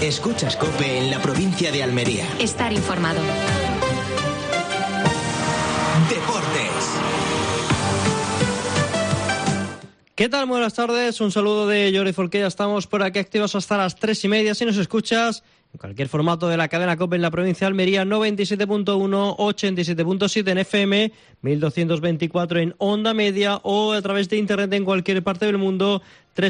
Escuchas COPE en la provincia de Almería. Estar informado. Deportes. ¿Qué tal? Buenas tardes, un saludo de Jordi Folqué. Ya estamos por aquí activos hasta las 3:30. Si nos escuchas en cualquier formato de la cadena COPE en la provincia de Almería, 97.1, 87.7 en FM, 1224 en onda media o a través de internet en cualquier parte del mundo,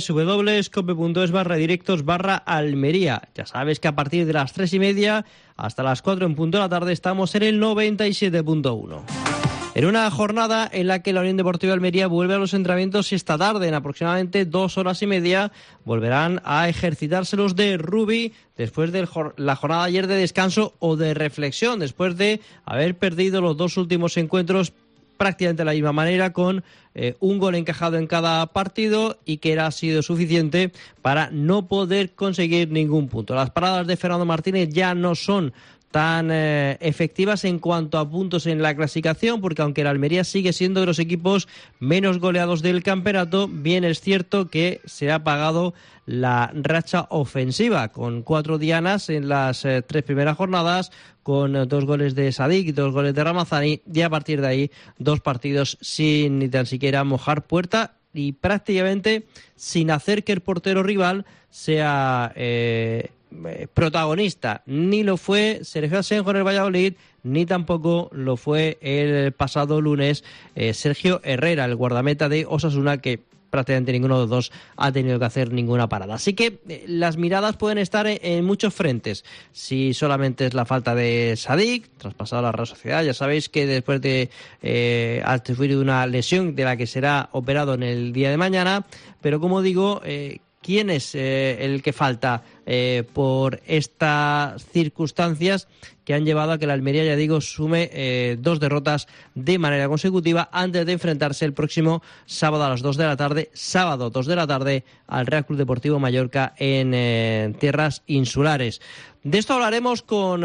www.cope.es/directos/Almería. Ya sabes que a partir de las 3:30 hasta las 4 en punto de la tarde estamos en el 97.1. En una jornada en la que la Unión Deportiva Almería vuelve a los entrenamientos y esta tarde, en aproximadamente 2 horas y media, volverán a ejercitarse los de Rubi después de la jornada ayer de descanso o de reflexión, después de haber perdido los dos últimos encuentros prácticamente de la misma manera, con un gol encajado en cada partido y que ha sido suficiente para no poder conseguir ningún punto. Las paradas de Fernando Martínez ya no son tan efectivas en cuanto a puntos en la clasificación, porque aunque la Almería sigue siendo de los equipos menos goleados del campeonato, bien es cierto que se ha pagado la racha ofensiva, con 4 dianas en las 3 primeras jornadas, con 2 goles de Sadik y 2 goles de Ramazani, y a partir de ahí 2 partidos sin ni tan siquiera mojar puerta y prácticamente sin hacer que el portero rival sea protagonista. Ni lo fue Sergio Asenjo en el Valladolid, ni tampoco lo fue el pasado lunes Sergio Herrera, el guardameta de Osasuna, que prácticamente ninguno de los dos ha tenido que hacer ninguna parada. Así que las miradas pueden estar en muchos frentes. Si solamente es la falta de Sadik, traspasado a la Real Sociedad, ya sabéis que después de sufrir una lesión de la que será operado en el día de mañana, pero como digo, ¿quién es el que falta por estas circunstancias que han llevado a que la Almería, ya digo, sume 2 derrotas de manera consecutiva antes de enfrentarse el próximo sábado a las 2 de la tarde, sábado 2 de la tarde, al Real Club Deportivo Mallorca en tierras insulares? De esto hablaremos con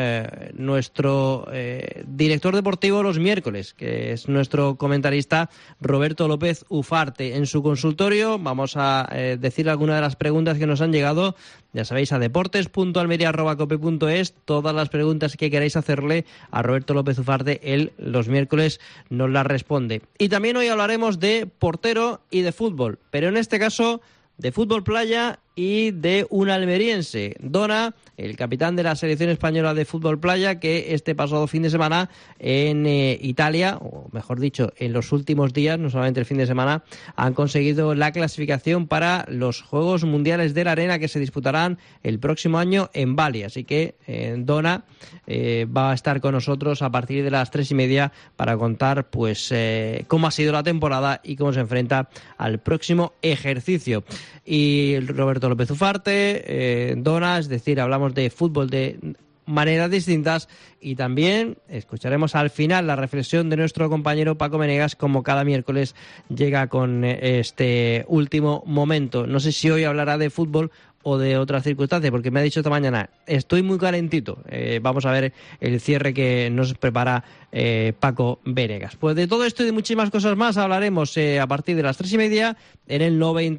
nuestro director deportivo los miércoles, que es nuestro comentarista Roberto López Ufarte. En su consultorio vamos a decir algunas de las preguntas que nos han llegado. Ya sabéis, a deportes.almeria@cope.es, todas las preguntas que queráis hacerle a Roberto López Ufarte, él los miércoles nos las responde. Y también hoy hablaremos de portero y de fútbol, pero en este caso de fútbol playa y de un almeriense, Dona, el capitán de la selección española de fútbol playa, que este pasado fin de semana en Italia, o mejor dicho, en los últimos días, no solamente el fin de semana, han conseguido la clasificación para los Juegos Mundiales de la Arena que se disputarán el próximo año en Bali. Así que Dona va a estar con nosotros a partir de las 3:30 para contar pues cómo ha sido la temporada y cómo se enfrenta al próximo ejercicio. Y Roberto López Ufarte, Dona, es decir, hablamos de fútbol de maneras distintas, y también escucharemos al final la reflexión de nuestro compañero Paco Menegas, como cada miércoles llega con este último momento. No sé si hoy hablará de fútbol o de otras circunstancias, porque me ha dicho esta mañana, estoy muy calentito. Vamos a ver el cierre que nos prepara Paco Venegas. Pues de todo esto y de muchísimas cosas más hablaremos a partir de las 3:30 en el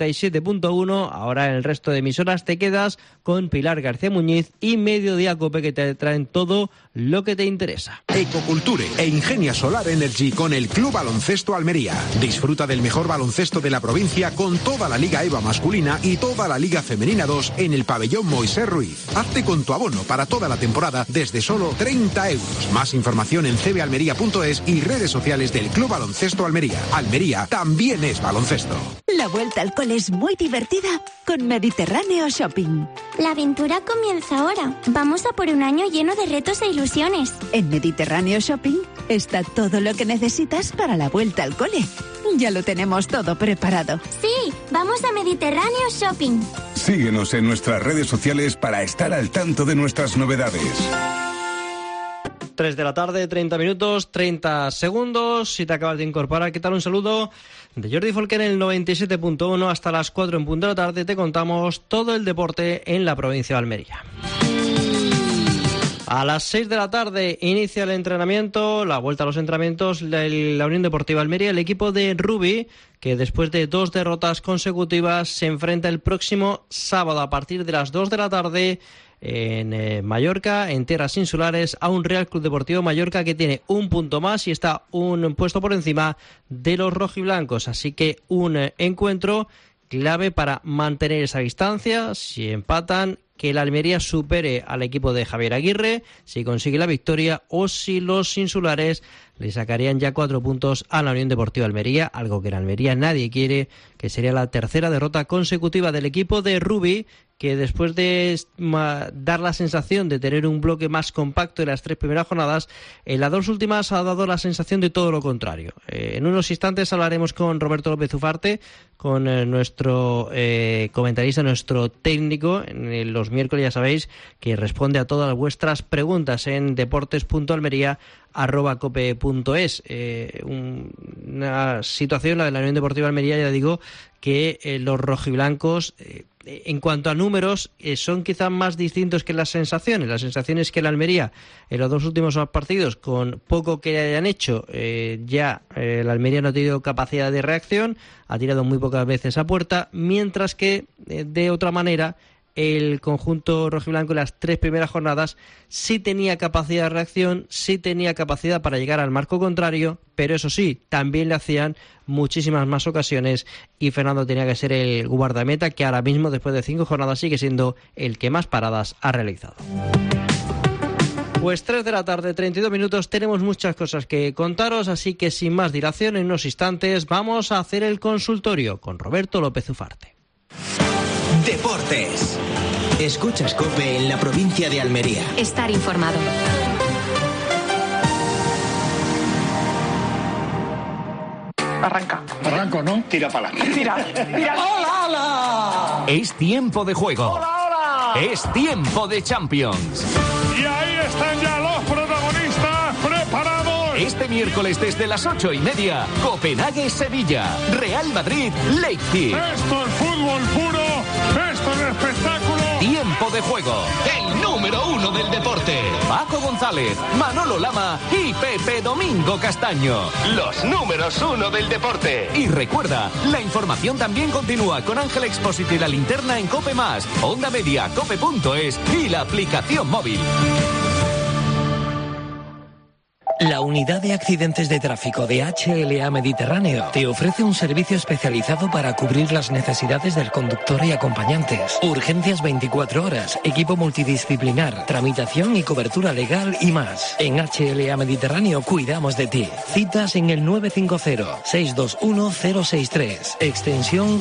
97.1. Ahora en el resto de emisoras te quedas con Pilar García Muñiz y Mediodía Cope, que te traen todo lo que te interesa. Ecoculture e Ingenia Solar Energy con el Club Baloncesto Almería. Disfruta del mejor baloncesto de la provincia con toda la Liga EVA masculina y toda la Liga Femenina 2 en el pabellón Moisés Ruiz. Hazte con tu abono para toda la temporada desde solo 30 euros. Más información en cbalmería.es y redes sociales del Club Baloncesto Almería. Almería también es baloncesto. La vuelta al cole es muy divertida con Mediterráneo Shopping. La aventura comienza ahora. Vamos a por un año lleno de retos e ilusiones. En Mediterráneo Shopping está todo lo que necesitas para la vuelta al cole. Ya lo tenemos todo preparado. Sí, vamos a Mediterráneo Shopping. Síguenos en nuestras redes sociales para estar al tanto de nuestras novedades. 3 de la tarde, 30 minutos, 30 segundos. Si te acabas de incorporar, ¿qué tal? Un saludo de Jordi Folqué en el 97.1. Hasta las 4 en punto de la tarde te contamos todo el deporte en la provincia de Almería. A las 6 de la tarde inicia el entrenamiento, la vuelta a los entrenamientos de la Unión Deportiva Almería. El equipo de Rubi, que después de 2 derrotas consecutivas se enfrenta el próximo sábado a partir de las 2 de la tarde en Mallorca, en tierras insulares, a un Real Club Deportivo Mallorca que tiene un punto más y está un puesto por encima de los rojiblancos. Así que un encuentro clave para mantener esa distancia. Si empatan, que el Almería supere al equipo de Javier Aguirre, si consigue la victoria, o si los insulares le sacarían ya 4 puntos a la Unión Deportiva Almería, algo que en Almería nadie quiere, que sería la tercera derrota consecutiva del equipo de Rubi, que después de dar la sensación de tener un bloque más compacto en las 3 primeras jornadas, en las 2 últimas ha dado la sensación de todo lo contrario. En unos instantes hablaremos con Roberto López Ufarte, con nuestro comentarista, nuestro técnico, en los miércoles ya sabéis que responde a todas vuestras preguntas en deportes.almería@cope.es. Una situación, la de la Unión Deportiva Almería, ya digo, que los rojiblancos, en cuanto a números, son quizás más distintos que las sensaciones. Las sensaciones que la Almería, en los 2 últimos partidos, con poco que hayan hecho, la Almería no ha tenido capacidad de reacción, ha tirado muy pocas veces a puerta, mientras que, de otra manera, el conjunto rojiblanco en las 3 primeras jornadas sí tenía capacidad de reacción, sí tenía capacidad para llegar al marco contrario, pero eso sí, también le hacían muchísimas más ocasiones y Fernando tenía que ser el guardameta, que ahora mismo, después de 5 jornadas, sigue siendo el que más paradas ha realizado. Pues 3 de la tarde, 32 minutos, tenemos muchas cosas que contaros, así que sin más dilación, en unos instantes vamos a hacer el consultorio con Roberto López Ufarte. Deportes. Escuchas COPE en la provincia de Almería. Estar informado. Arranca. Arranco, ¿no? Tira para adelante. Tira. ¡Hola, hola! Es tiempo de juego. ¡Hola, hola! Es tiempo de Champions. Y ahí están ya los protagonistas preparados. Este miércoles desde las 8:30, Copenhague-Sevilla, Real Madrid-Leipzig. Esto es fútbol puro, esto es espectáculo. Tiempo de juego. El número 1 del deporte. Paco González, Manolo Lama y Pepe Domingo Castaño. Los números 1 del deporte. Y recuerda, la información también continúa con Ángel Expósito y la linterna en Cope+, Onda Media, cope.es y la aplicación móvil. La Unidad de Accidentes de Tráfico de HLA Mediterráneo te ofrece un servicio especializado para cubrir las necesidades del conductor y acompañantes. Urgencias 24 horas, equipo multidisciplinar, tramitación y cobertura legal y más. En HLA Mediterráneo cuidamos de ti. Citas en el 950-621-063, extensión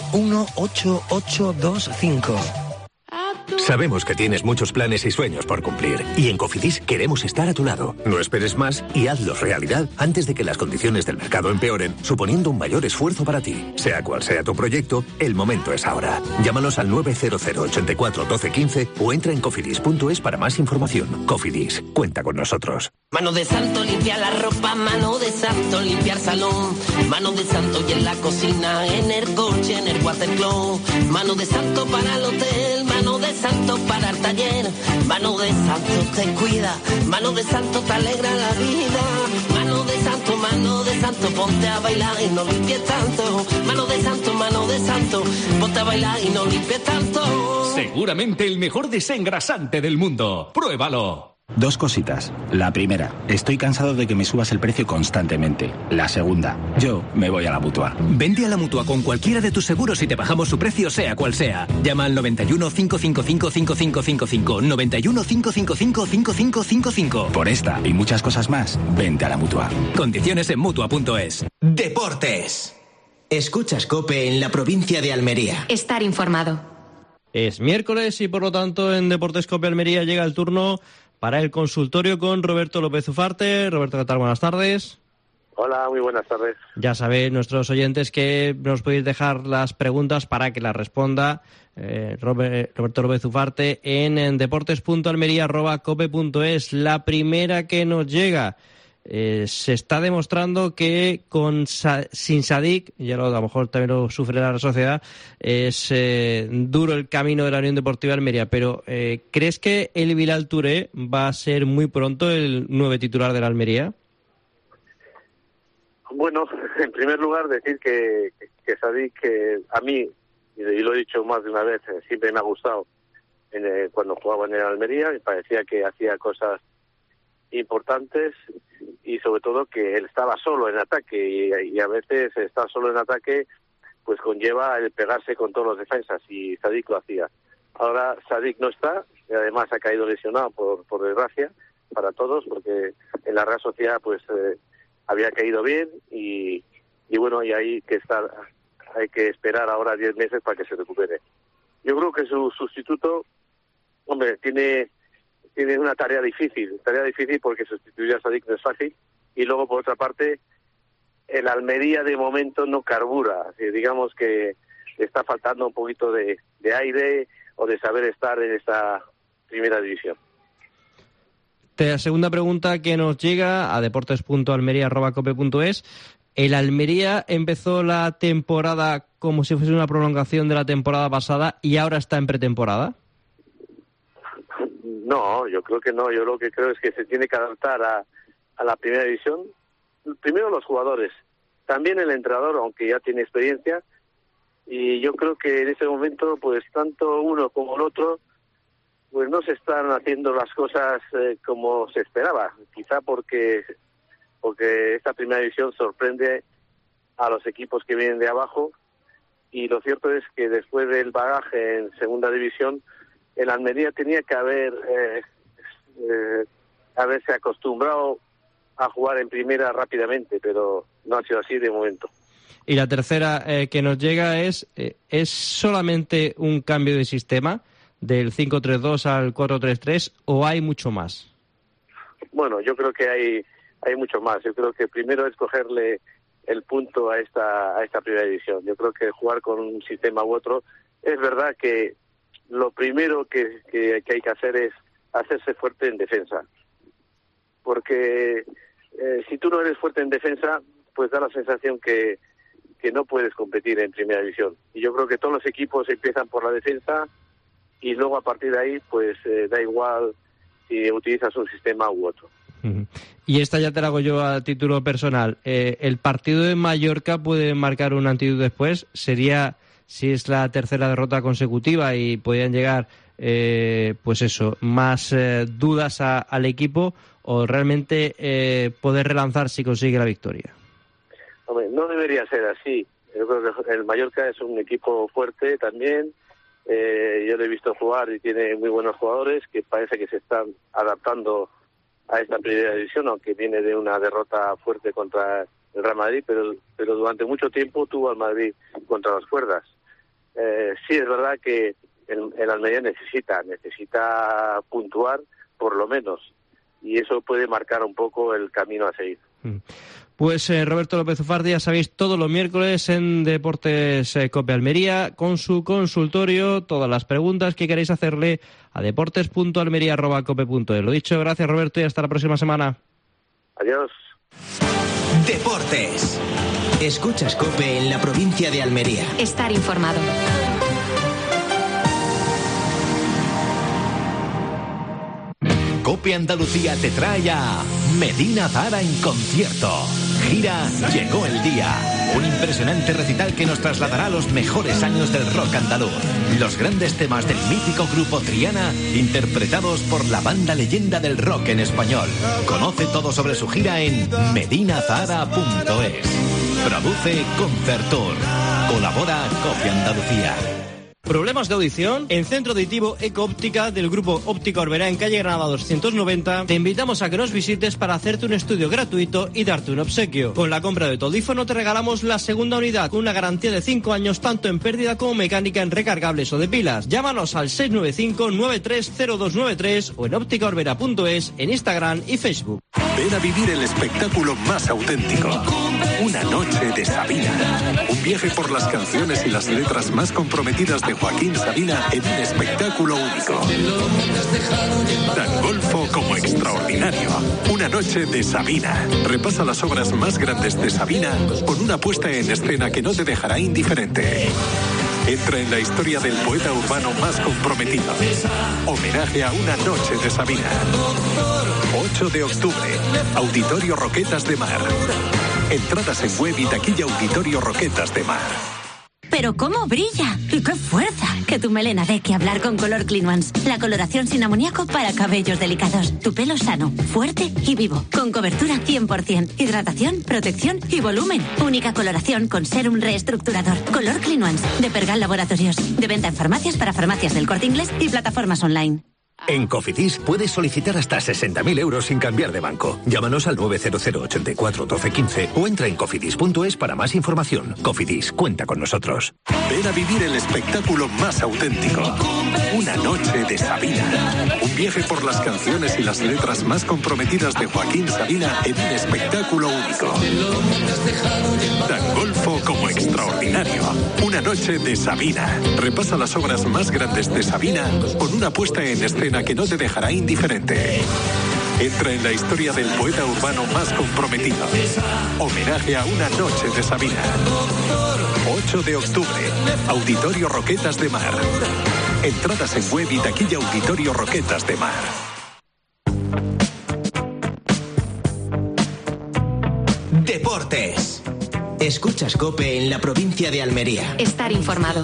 18825. Sabemos que tienes muchos planes y sueños por cumplir, y en Cofidis queremos estar a tu lado. No esperes más y hazlos realidad antes de que las condiciones del mercado empeoren, suponiendo un mayor esfuerzo para ti. Sea cual sea tu proyecto, el momento es ahora. Llámanos al 900 84 12 15 o entra en cofidis.es para más información. Cofidis, cuenta con nosotros. Mano de santo, limpia la ropa. Mano de santo, limpiar salón. Mano de santo y en la cocina, en el coche, en el watercloak. Mano de santo para el hotel. Mano de santo para el taller. Mano de santo te cuida. Mano de santo te alegra la vida. Mano de santo, ponte a bailar y no limpies tanto. Mano de santo, ponte a bailar y no limpies tanto. Seguramente el mejor desengrasante del mundo. ¡Pruébalo! 2 cositas. La primera, estoy cansado de que me subas el precio constantemente. La segunda, yo me voy a la Mutua. Vente a la Mutua con cualquiera de tus seguros y te bajamos su precio sea cual sea. Llama al 91 555 5555. 91 555 5555. Por esta y muchas cosas más, vente a la Mutua. Condiciones en Mutua.es. Deportes. Escuchas COPE en la provincia de Almería. Estar informado. Es miércoles y por lo tanto en Deportes COPE Almería llega el turno para el consultorio con Roberto López Ufarte. Roberto, ¿qué tal? Buenas tardes. Hola, muy buenas tardes. Ya sabéis, nuestros oyentes, que nos podéis dejar las preguntas para que las responda Roberto López Ufarte en deportes.almería@cope.es. La primera que nos llega se está demostrando que sin Sadik, y a lo mejor también lo sufre la sociedad, es duro el camino de la Unión Deportiva Almería, pero ¿crees que el Bilal Touré va a ser muy pronto el nuevo titular de la Almería? Bueno, en primer lugar decir que Sadik, que a mí, y lo he dicho más de una vez, siempre me ha gustado cuando jugaba en el Almería, me parecía que hacía cosas importantes y sobre todo que él estaba solo en ataque y a veces estar solo en ataque pues conlleva el pegarse con todos los defensas y Sadik lo hacía. Ahora Sadik no está y además ha caído lesionado por desgracia para todos porque en la Real Sociedad pues había caído bien y bueno, y hay que esperar ahora 10 meses para que se recupere. Yo creo que su sustituto, hombre, tiene una tarea difícil porque sustituir a Sadik no es fácil y luego por otra parte el Almería de momento no carbura, digamos que le está faltando un poquito de aire o de saber estar en esta primera división. La segunda pregunta que nos llega a deportes.almeria@cope.es. ¿El Almería empezó la temporada como si fuese una prolongación de la temporada pasada y ahora está en pretemporada? No, yo creo que no. Yo lo que creo es que se tiene que adaptar a la primera división. Primero los jugadores, también el entrenador, aunque ya tiene experiencia. Y yo creo que en ese momento, pues tanto uno como el otro, pues no se están haciendo las cosas como se esperaba. Quizá porque esta primera división sorprende a los equipos que vienen de abajo. Y lo cierto es que después del bagaje en segunda división, el Almería tenía que haberse acostumbrado a jugar en primera rápidamente, pero no ha sido así de momento. Y la tercera que nos llega ¿es solamente un cambio de sistema del 5-3-2 al 4-3-3 o hay mucho más? Bueno, yo creo que hay mucho más. Yo creo que primero es cogerle el punto a esta primera división. Yo creo que jugar con un sistema u otro, es verdad que lo primero que hay que hacer es hacerse fuerte en defensa. Porque si tú no eres fuerte en defensa, pues da la sensación que no puedes competir en primera división. Y yo creo que todos los equipos empiezan por la defensa y luego a partir de ahí, pues da igual si utilizas un sistema u otro. Y esta ya te la hago yo a título personal. ¿El partido de Mallorca puede marcar un antes y después? ¿Sería, si es la tercera derrota consecutiva y podrían llegar, pues eso, más dudas al equipo o realmente poder relanzar si consigue la victoria? Hombre, no debería ser así. Yo creo que el Mallorca es un equipo fuerte también. Yo lo he visto jugar y tiene muy buenos jugadores que parece que se están adaptando a esta primera división, aunque viene de una derrota fuerte contra el Real Madrid, pero durante mucho tiempo tuvo al Madrid contra las cuerdas. Sí, es verdad que el Almería necesita puntuar por lo menos, y eso puede marcar un poco el camino a seguir. Pues Roberto López Ufardi, ya sabéis, todos los miércoles en Deportes Cope Almería, con su consultorio, todas las preguntas que queréis hacerle a deportes.almeria@cope.es. Lo dicho, gracias Roberto y hasta la próxima semana. Adiós. Deportes. Escuchas Cope en la provincia de Almería. Estar informado. Cope Andalucía te trae a Medina Zahara en concierto. Gira Llegó el Día. Un impresionante recital que nos trasladará a los mejores años del rock andaluz. Los grandes temas del mítico grupo Triana, interpretados por la banda leyenda del rock en español. Conoce todo sobre su gira en medinazahara.es. Produce Concertour. Colabora Cope Andalucía. ¿Problemas de audición? En Centro Auditivo Eco Óptica del Grupo Óptica Orbera en calle Granada 290 te invitamos a que nos visites para hacerte un estudio gratuito y darte un obsequio. Con la compra de tu audífono te regalamos la segunda unidad con una garantía de 5 años tanto en pérdida como mecánica en recargables o de pilas. Llámanos al 695 930293 o en ópticaorbera.es en Instagram y Facebook. Ven a vivir el espectáculo más auténtico. Una noche de Sabina. Un viaje por las canciones y las letras más comprometidas de Joaquín Sabina en un espectáculo único. Tan golfo como extraordinario. Una noche de Sabina. Repasa las obras más grandes de Sabina con una puesta en escena que no te dejará indiferente. Entra en la historia del poeta urbano más comprometido. Homenaje a Una noche de Sabina. 8 de octubre, Auditorio Roquetas de Mar. Entradas en web y taquilla Auditorio Roquetas de Mar. ¡Pero cómo brilla! ¡Y qué fuerza! Que tu melena dé que hablar con Color Clean Ones. La coloración sin amoníaco para cabellos delicados. Tu pelo sano, fuerte y vivo. Con cobertura 100%. Hidratación, protección y volumen. Única coloración con sérum reestructurador. Color Clean Ones. De Pergal Laboratorios. De venta en farmacias para farmacias del Corte Inglés y plataformas online. En Cofidis puedes solicitar hasta 60.000 euros sin cambiar de banco. Llámanos al 900 84 12 15 o entra en cofidis.es para más información. Cofidis, cuenta con nosotros. Ven a vivir el espectáculo más auténtico. Una noche de Sabina. Un viaje por las canciones y las letras más comprometidas de Joaquín Sabina en un espectáculo único. Tan golfo como extraordinario. Una noche de Sabina. Repasa las obras más grandes de Sabina con una puesta en escena que no te dejará indiferente. Entra en la historia del poeta urbano más comprometido. Homenaje a Una noche de Sabina. 8 de octubre, Auditorio Roquetas de Mar. Entradas en web y taquilla Auditorio Roquetas de Mar. Deportes. Escuchas COPE en la provincia de Almería. Estar informado.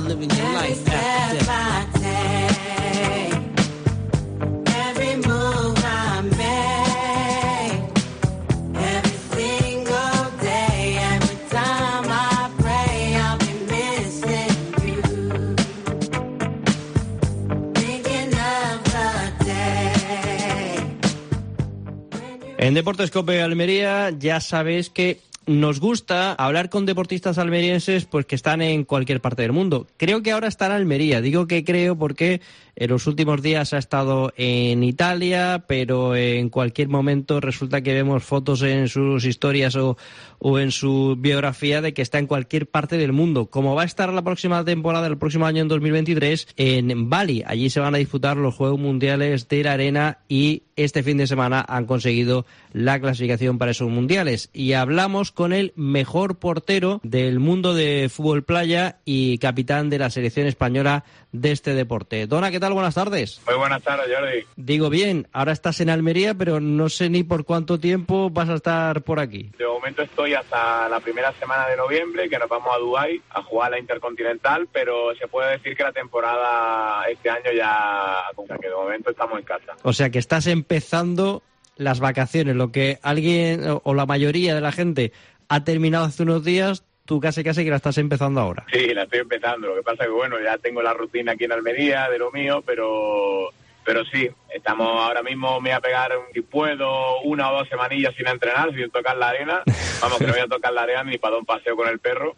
En Deportes COPE Almería ya sabéis que nos gusta hablar con deportistas almerienses pues que están en cualquier parte del mundo. Creo que ahora está en Almería. Digo que creo porque en los últimos días ha estado en Italia, pero en cualquier momento resulta que vemos fotos en sus historias o en su biografía de que está en cualquier parte del mundo. Como va a estar la próxima temporada, el próximo año en 2023, en Bali. Allí se van a disputar los Juegos Mundiales de la Arena y este fin de semana han conseguido la clasificación para esos mundiales. Y hablamos con el mejor portero del mundo de fútbol playa y capitán de la selección española de este deporte. Dona, ¿qué tal? Buenas tardes. Muy buenas tardes, Jordi. Digo bien, ahora estás en Almería, pero no sé ni por cuánto tiempo vas a estar por aquí. De momento estoy hasta la primera semana de noviembre, que nos vamos a Dubái a jugar la Intercontinental, pero se puede decir que la temporada este año ya, o sea que de momento estamos en casa. O sea que estás empezando las vacaciones, lo que alguien o la mayoría de la gente ha terminado hace unos días, tú casi que la estás empezando ahora. Sí, la estoy empezando, lo que pasa es que bueno, ya tengo la rutina aquí en Almería de lo mío, pero sí, estamos ahora mismo, me voy a pegar, si puedo, 1 o 2 semanillas sin entrenar, sin tocar la arena. Vamos, que no voy a tocar la arena ni para dar un paseo con el perro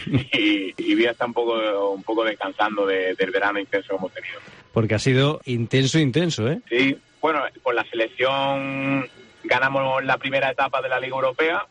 y voy a estar un poco descansando del verano intenso que hemos tenido. Porque ha sido intenso, ¿eh? Sí, bueno, con la selección ganamos la primera etapa de la Liga Europea,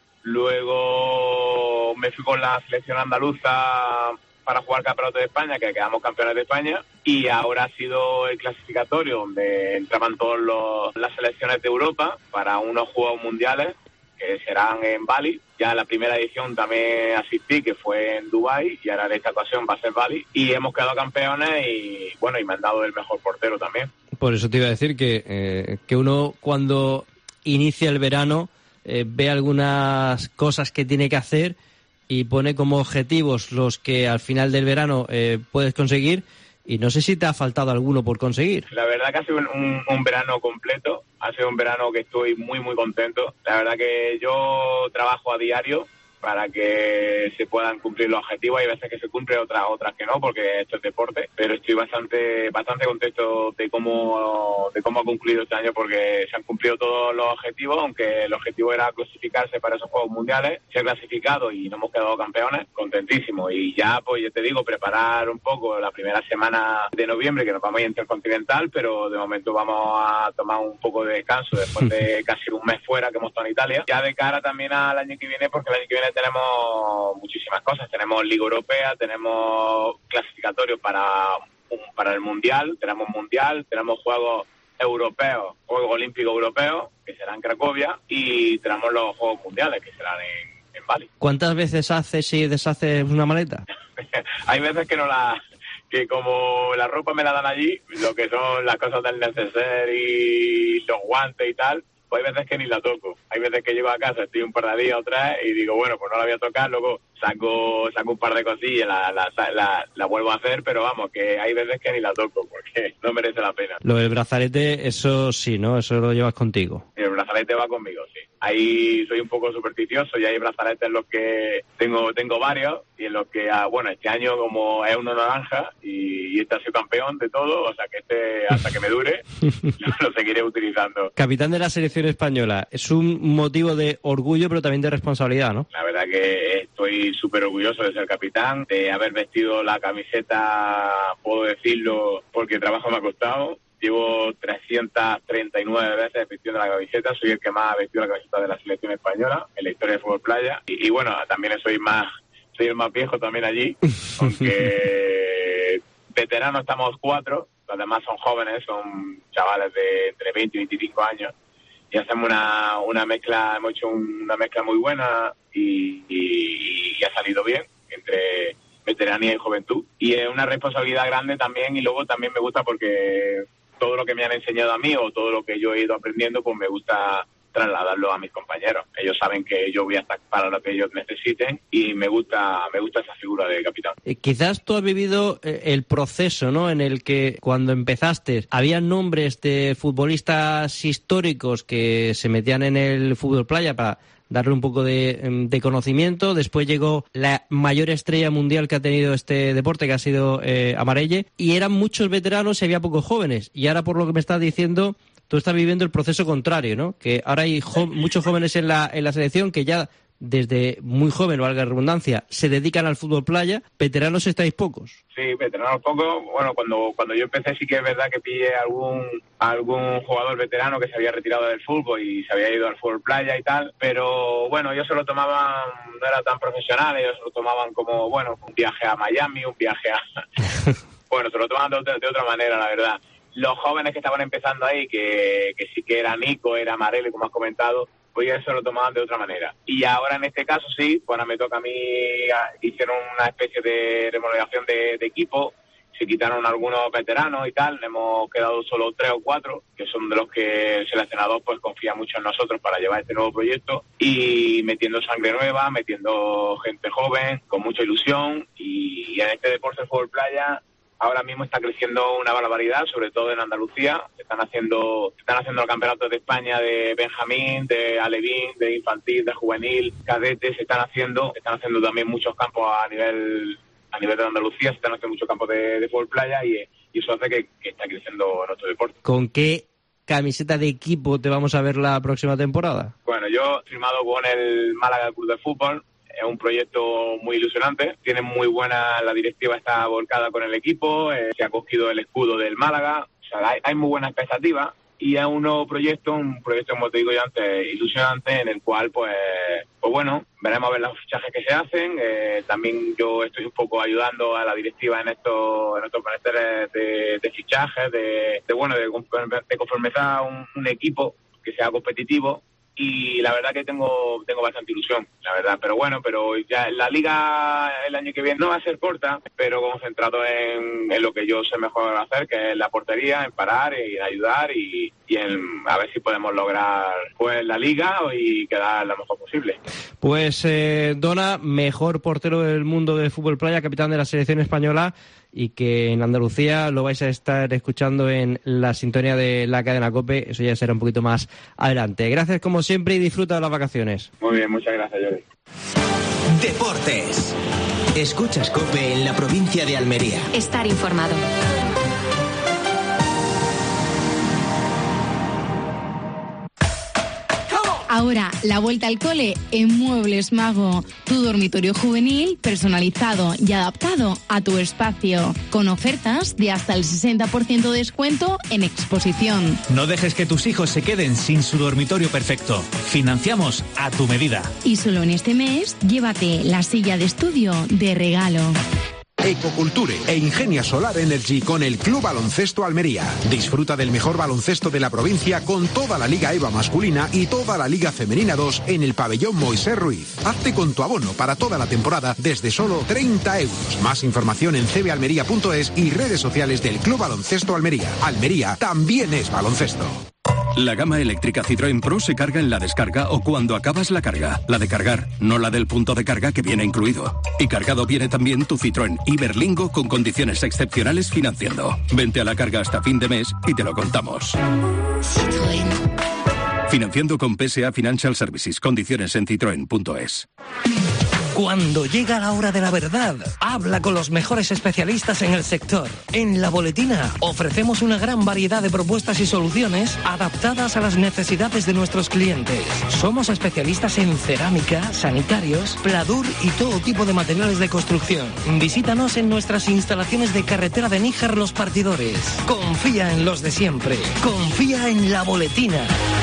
luego me fui con la selección andaluza para jugar Campeonato de España, que quedamos campeones de España, y ahora ha sido el clasificatorio donde entraban todas las selecciones de Europa para unos Juegos Mundiales que serán en Bali. Ya la primera edición también asistí, que fue en Dubái, y ahora en esta ocasión va a ser Bali, y hemos quedado campeones y bueno, y me han dado el mejor portero también. Por eso te iba a decir que uno cuando inicia el verano ve algunas cosas que tiene que hacer y pone como objetivos los que al final del verano puedes conseguir, y no sé si te ha faltado alguno por conseguir. La verdad que ha sido un verano completo, ha sido un verano que estoy muy muy contento. La verdad que yo trabajo a diario para que se puedan cumplir los objetivos. Hay veces que se cumplen, otras que no, porque esto es deporte, pero estoy estoy bastante contento de cómo ha concluido este año, porque se han cumplido todos los objetivos, aunque el objetivo era clasificarse para esos Juegos Mundiales. Se ha clasificado y no hemos quedado campeones, contentísimo. Y ya, pues ya te digo, preparar un poco la primera semana de noviembre, que nos vamos a ir intercontinental, pero de momento vamos a tomar un poco de descanso después de casi un mes fuera que hemos estado en Italia. Ya de cara también al año que viene, porque el año que viene tenemos muchísimas cosas. Tenemos Liga Europea, tenemos clasificatorios para el Mundial, tenemos Juegos Europeos, Juegos Olímpicos Europeos, que serán en Cracovia, y tenemos los Juegos Mundiales, que serán en Bali. ¿Cuántas veces haces y deshaces una maleta? Hay veces que como la ropa me la dan allí, lo que son las cosas del neceser y los guantes y tal, pues hay veces que ni la toco. Hay veces que llego a casa, estoy un par de días o tres y digo, bueno, pues no la voy a tocar, luego saco un par de cosillas, la vuelvo a hacer, pero vamos, que hay veces que ni la toco porque no merece la pena. Lo del brazalete, eso sí, ¿no? Eso lo llevas contigo. El brazalete va conmigo, sí. Ahí soy un poco supersticioso y hay brazaletes en los que tengo varios y en los que, bueno, este año como es uno naranja y este ha sido campeón de todo, o sea que hasta que me dure, lo seguiré utilizando. Capitán de la selección española, es un motivo de orgullo pero también de responsabilidad, ¿no? La verdad que estoy súper orgulloso de ser capitán, de haber vestido la camiseta, puedo decirlo, porque el trabajo me ha costado. Llevo 339 veces vistiendo la camiseta, soy el que más ha vestido la camiseta de la selección española en la historia de fútbol playa. Y bueno, también soy el más viejo también allí, aunque veteranos estamos 4, los demás son jóvenes, son chavales de entre 20 y 25 años. Y hacemos una mezcla, hemos hecho una mezcla muy buena y ha salido bien entre veteranía y juventud. Y es una responsabilidad grande también, y luego también me gusta porque todo lo que me han enseñado a mí o todo lo que yo he ido aprendiendo, pues me gusta trasladarlo a mis compañeros. Ellos saben que yo voy a estar para lo que ellos necesiten y me gusta esa figura de capitán. Quizás tú has vivido el proceso, ¿no?, en el que cuando empezaste había nombres de futbolistas históricos que se metían en el fútbol playa para darle un poco de conocimiento. Después llegó la mayor estrella mundial que ha tenido este deporte, que ha sido Amarelle, y eran muchos veteranos y había pocos jóvenes. Y ahora, por lo que me estás diciendo, tú estás viviendo el proceso contrario, ¿no? Que ahora hay muchos jóvenes en la selección que ya desde muy joven, valga la redundancia, se dedican al fútbol playa. Veteranos estáis pocos. Sí, veteranos pocos. Bueno, cuando yo empecé sí que es verdad que pillé algún jugador veterano que se había retirado del fútbol y se había ido al fútbol playa y tal, pero bueno, ellos se lo tomaban, no era tan profesional, ellos se lo tomaban como, bueno, un viaje a Miami, un viaje a... Bueno, se lo tomaban de otra manera, la verdad. Los jóvenes que estaban empezando ahí, que sí que era Nico, era Amarelle, como has comentado, pues ya se lo tomaban de otra manera. Y ahora en este caso sí, bueno, me toca a mí, hicieron una especie de remodelación de equipo, se quitaron algunos veteranos y tal, hemos quedado solo 3 o 4, que son de los que el seleccionador pues confía mucho en nosotros para llevar este nuevo proyecto, y metiendo sangre nueva, metiendo gente joven, con mucha ilusión, y en este deporte de fútbol playa ahora mismo está creciendo una barbaridad, sobre todo en Andalucía. Están haciendo los campeonatos de España de Benjamín, de Alevín, de infantil, de juvenil, cadete. Se están haciendo también muchos campos a nivel de Andalucía, se están haciendo muchos campos de fútbol playa y eso hace que está creciendo nuestro deporte. ¿Con qué camiseta de equipo te vamos a ver la próxima temporada? Bueno, yo he firmado con el Málaga Club de Fútbol. Es un proyecto muy ilusionante, tiene muy buena, la directiva está volcada con el equipo, se ha cogido el escudo del Málaga, o sea, hay muy buena expectativa y es un nuevo proyecto, como te digo yo antes, ilusionante, en el cual pues bueno, veremos a ver los fichajes que se hacen. También yo estoy un poco ayudando a la directiva en estos menesteres de fichajes, de conformizar un equipo que sea competitivo. Y la verdad que tengo bastante ilusión, la verdad, pero ya la liga el año que viene no va a ser corta, pero concentrado en lo que yo sé mejor hacer, que es la portería, en parar y en ayudar y en a ver si podemos lograr pues la liga y quedar lo mejor posible. Pues Dona, mejor portero del mundo de fútbol playa, capitán de la selección española, y que en Andalucía lo vais a estar escuchando en la sintonía de la cadena COPE. Eso ya será un poquito más adelante. Gracias como siempre y disfruta de las vacaciones. Muy bien, muchas gracias, Jordi. Deportes. Escuchas COPE en la provincia de Almería. Estar informado. Ahora, la vuelta al cole en Muebles Mago. Tu dormitorio juvenil personalizado y adaptado a tu espacio. Con ofertas de hasta el 60% de descuento en exposición. No dejes que tus hijos se queden sin su dormitorio perfecto. Financiamos a tu medida. Y solo en este mes, llévate la silla de estudio de regalo. Ecoculture e Ingenia Solar Energy con el Club Baloncesto Almería. Disfruta del mejor baloncesto de la provincia con toda la Liga EVA masculina y toda la Liga Femenina 2 en el pabellón Moisés Ruiz. Hazte con tu abono para toda la temporada desde solo 30 euros. Más información en cbalmería.es y redes sociales del Club Baloncesto Almería. Almería también es baloncesto. La gama eléctrica Citroën Pro se carga en la descarga o cuando acabas la carga. La de cargar, no la del punto de carga que viene incluido. Y cargado viene también tu Citroën Iberlingo con condiciones excepcionales financiando. Vente a la carga hasta fin de mes y te lo contamos. Citroën. Financiando con PSA Financial Services. Condiciones en citroen.es. Cuando llega la hora de la verdad, habla con los mejores especialistas en el sector. En La Boletina ofrecemos una gran variedad de propuestas y soluciones adaptadas a las necesidades de nuestros clientes. Somos especialistas en cerámica, sanitarios, pladur y todo tipo de materiales de construcción. Visítanos en nuestras instalaciones de carretera de Níjar Los Partidores. Confía en los de siempre. Confía en La Boletina.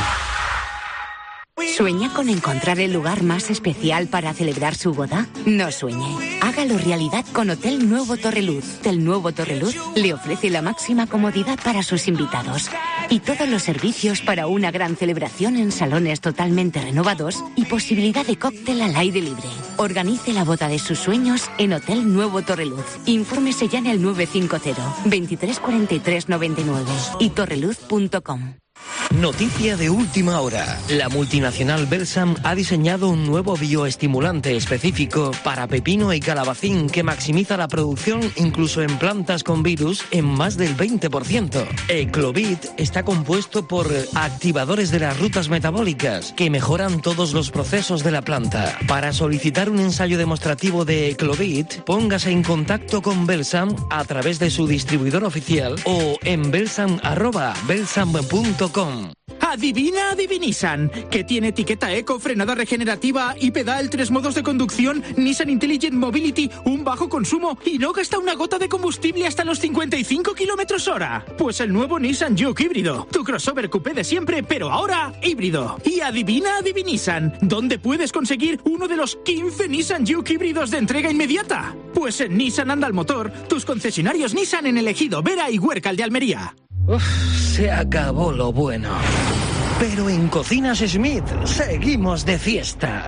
¿Sueña con encontrar el lugar más especial para celebrar su boda? No sueñe. Hágalo realidad con Hotel Nuevo Torreluz. Hotel Nuevo Torreluz le ofrece la máxima comodidad para sus invitados y todos los servicios para una gran celebración en salones totalmente renovados y posibilidad de cóctel al aire libre. Organice la boda de sus sueños en Hotel Nuevo Torreluz. Infórmese ya en el 950 23 43 99 y torreluz.com. Noticia de última hora. La multinacional Belsam ha diseñado un nuevo bioestimulante específico para pepino y calabacín que maximiza la producción incluso en plantas con virus en más del 20%. Eclovit está compuesto por activadores de las rutas metabólicas que mejoran todos los procesos de la planta. Para solicitar un ensayo demostrativo de Eclovit, póngase en contacto con Belsam a través de su distribuidor oficial o en belsam@belsam.com. Adivina, Nissan, que tiene etiqueta eco, frenada regenerativa y pedal, 3 modos de conducción, Nissan Intelligent Mobility, un bajo consumo y no gasta una gota de combustible hasta los 55 km/h. Pues el nuevo Nissan Juke híbrido, tu crossover coupé de siempre, pero ahora híbrido. Y adivina, Nissan, ¿dónde puedes conseguir uno de los 15 Nissan Juke híbridos de entrega inmediata? Pues en Nissan Anda al Motor, tus concesionarios Nissan en El Ejido, Vera y Huércal de Almería. Uf, se acabó lo bueno. Pero en Cocinas Schmidt seguimos de fiesta.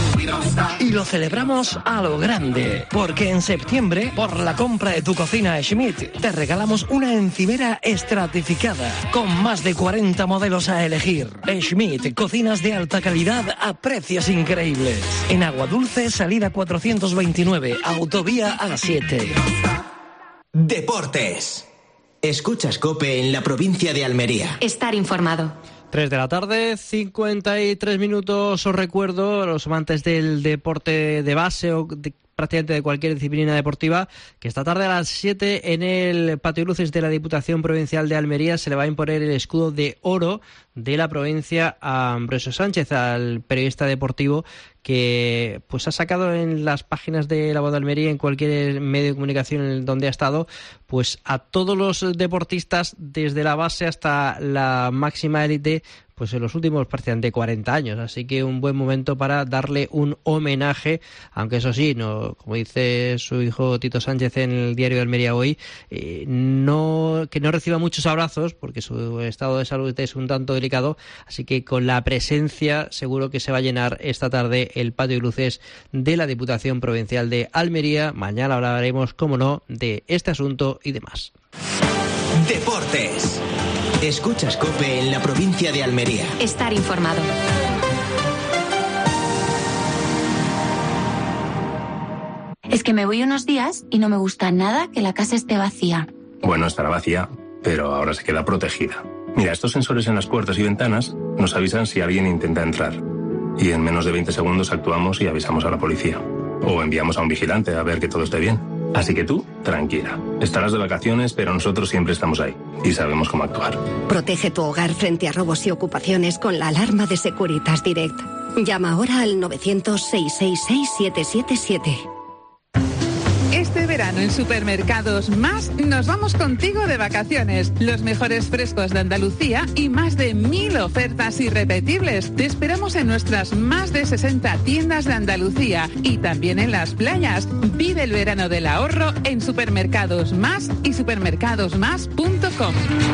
Y lo celebramos a lo grande, porque en septiembre, por la compra de tu cocina Schmidt, te regalamos una encimera estratificada, con más de 40 modelos a elegir. Schmidt, cocinas de alta calidad a precios increíbles. En Aguadulce, salida 429, autovía A7. Deportes. Escuchas COPE en la provincia de Almería. Estar informado. 3 de la tarde, 53 minutos. Os recuerdo, los amantes del deporte de base o prácticamente de cualquier disciplina deportiva, que esta tarde a las 7 en el Patio Luces de la Diputación Provincial de Almería se le va a imponer el escudo de oro de la provincia a Ambrosio Sánchez, al periodista deportivo que pues ha sacado en las páginas de La Voz de Almería, en cualquier medio de comunicación en donde ha estado, pues a todos los deportistas desde la base hasta la máxima élite, pues en los últimos prácticamente 40 años, así que un buen momento para darle un homenaje, aunque eso sí, no, como dice su hijo Tito Sánchez en el diario de Almería hoy, que no reciba muchos abrazos porque su estado de salud es un tanto delicado, así que con la presencia seguro que se va a llenar esta tarde el Patio de Luces de la Diputación Provincial de Almería. Mañana hablaremos, como no, de este asunto y demás. Deportes. Escuchas COPE en la provincia de Almería. Estar informado. Es que me voy unos días y no me gusta nada que la casa esté vacía. Bueno, estará vacía, pero ahora se queda protegida. Mira, estos sensores en las puertas y ventanas nos avisan si alguien intenta entrar. Y en menos de 20 segundos actuamos y avisamos a la policía. O enviamos a un vigilante a ver que todo esté bien. Así que tú, tranquila. Estarás de vacaciones, pero nosotros siempre estamos ahí y sabemos cómo actuar. Protege tu hogar frente a robos y ocupaciones con la alarma de Securitas Direct. Llama ahora al 900-666-777. Este verano en Supermercados Más nos vamos contigo de vacaciones. Los mejores frescos de Andalucía y más de 1000 ofertas irrepetibles. Te esperamos en nuestras más de 60 tiendas de Andalucía y también en las playas. Vive el verano del ahorro en Supermercados Más y supermercadosmás.com.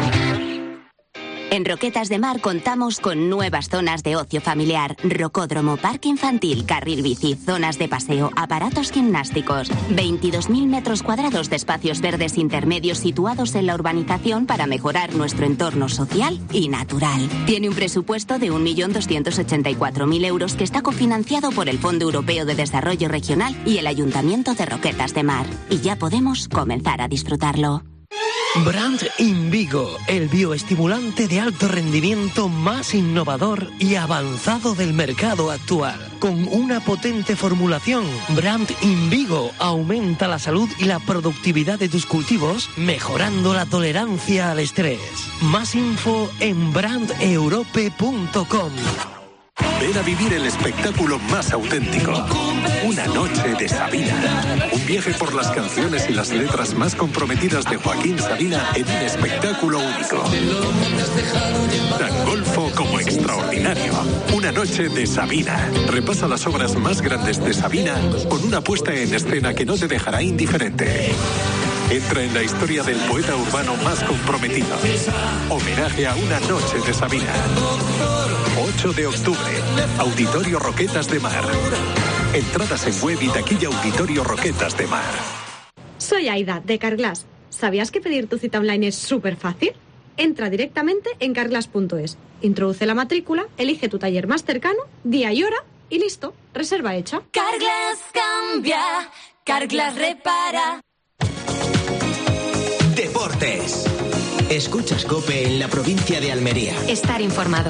En Roquetas de Mar contamos con nuevas zonas de ocio familiar, rocódromo, parque infantil, carril bici, zonas de paseo, aparatos gimnásticos, 22.000 metros cuadrados de espacios verdes intermedios situados en la urbanización para mejorar nuestro entorno social y natural. Tiene un presupuesto de 1.284.000 euros que está cofinanciado por el Fondo Europeo de Desarrollo Regional y el Ayuntamiento de Roquetas de Mar. Y ya podemos comenzar a disfrutarlo. Brand Invigo, el bioestimulante de alto rendimiento más innovador y avanzado del mercado actual. Con una potente formulación, Brand Invigo aumenta la salud y la productividad de tus cultivos, mejorando la tolerancia al estrés. Más info en brandeurope.com. Ven a vivir el espectáculo más auténtico. Una noche de Sabina. Un viaje por las canciones y las letras más comprometidas de Joaquín Sabina en un espectáculo único. Tan golfo como extraordinario. Una noche de Sabina. Repasa las obras más grandes de Sabina con una puesta en escena que no te dejará indiferente. Entra en la historia del poeta urbano más comprometido. Homenaje a Una noche de Sabina. 8 de octubre. Auditorio Roquetas de Mar. Entradas en web y taquilla Auditorio Roquetas de Mar. Soy Aida, de Carglass. ¿Sabías que pedir tu cita online es súper fácil? Entra directamente en carglass.es. Introduce la matrícula, elige tu taller más cercano, día y hora y listo. Reserva hecha. Carglass cambia, Carglass repara. Deportes. Escuchas COPE en la provincia de Almería. Estar informado.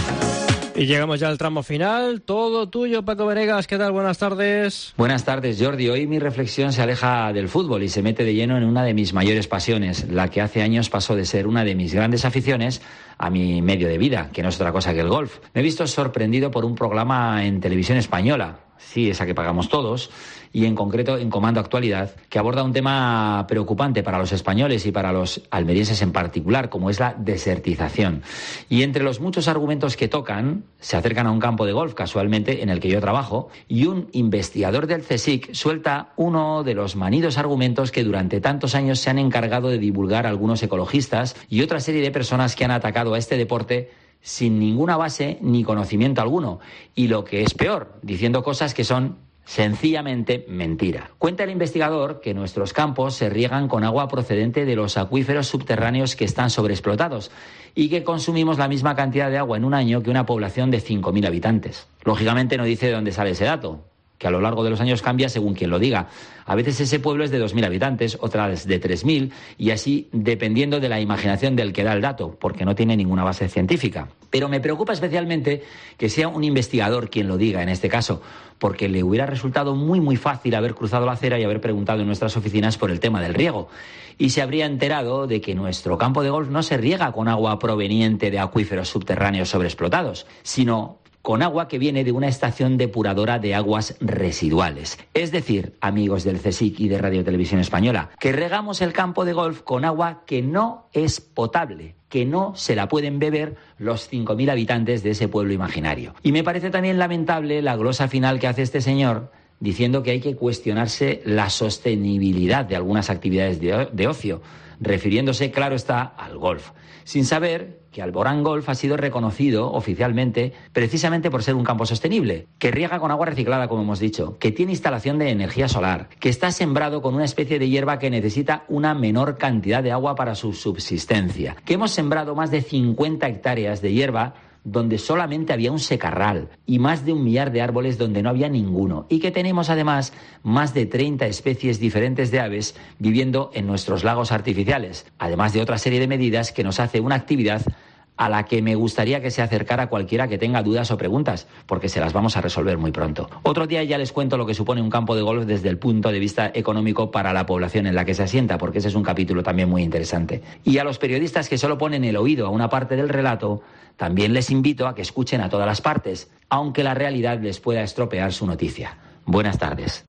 Y llegamos ya al tramo final. Todo tuyo, Paco Venegas. ¿Qué tal? Buenas tardes. Buenas tardes, Jordi. Hoy mi reflexión se aleja del fútbol y se mete de lleno en una de mis mayores pasiones, la que hace años pasó de ser una de mis grandes aficiones a mi medio de vida, que no es otra cosa que el golf. Me he visto sorprendido por un programa en televisión española, sí, esa que pagamos todos, y en concreto en Comando Actualidad, que aborda un tema preocupante para los españoles y para los almerienses en particular, como es la desertización. Y entre los muchos argumentos que tocan, se acercan a un campo de golf, casualmente, en el que yo trabajo, y un investigador del CSIC suelta uno de los manidos argumentos que durante tantos años se han encargado de divulgar algunos ecologistas y otra serie de personas que han atacado a este deporte sin ninguna base ni conocimiento alguno. Y lo que es peor, diciendo cosas que son sencillamente mentira. Cuenta el investigador que nuestros campos se riegan con agua procedente de los acuíferos subterráneos que están sobreexplotados y que consumimos la misma cantidad de agua en un año que una población de 5.000 habitantes. Lógicamente no dice de dónde sale ese dato, que a lo largo de los años cambia según quien lo diga. A veces ese pueblo es de 2.000 habitantes, otras de 3.000, y así dependiendo de la imaginación del que da el dato, porque no tiene ninguna base científica. Pero me preocupa especialmente que sea un investigador quien lo diga en este caso, porque le hubiera resultado muy fácil haber cruzado la acera y haber preguntado en nuestras oficinas por el tema del riego. Y se habría enterado de que nuestro campo de golf no se riega con agua proveniente de acuíferos subterráneos sobreexplotados, sino con agua que viene de una estación depuradora de aguas residuales. Es decir, amigos del CSIC y de Radio Televisión Española, que regamos el campo de golf con agua que no es potable, que no se la pueden beber los 5.000 habitantes de ese pueblo imaginario. Y me parece también lamentable la glosa final que hace este señor, diciendo que hay que cuestionarse la sostenibilidad de algunas actividades de ocio, refiriéndose, claro está, al golf, sin saber que Alborán Golf ha sido reconocido oficialmente precisamente por ser un campo sostenible, que riega con agua reciclada, como hemos dicho, que tiene instalación de energía solar, que está sembrado con una especie de hierba que necesita una menor cantidad de agua para su subsistencia, que hemos sembrado más de 50 hectáreas de hierba donde solamente había un secarral y más de 1 millar de árboles donde no había ninguno, y que tenemos además más de 30 especies diferentes de aves viviendo en nuestros lagos artificiales, además de otra serie de medidas que nos hace una actividad a la que me gustaría que se acercara cualquiera que tenga dudas o preguntas, porque se las vamos a resolver muy pronto. Otro día ya les cuento lo que supone un campo de golf desde el punto de vista económico para la población en la que se asienta, porque ese es un capítulo también muy interesante. Y a los periodistas que solo ponen el oído a una parte del relato, también les invito a que escuchen a todas las partes, aunque la realidad les pueda estropear su noticia. Buenas tardes.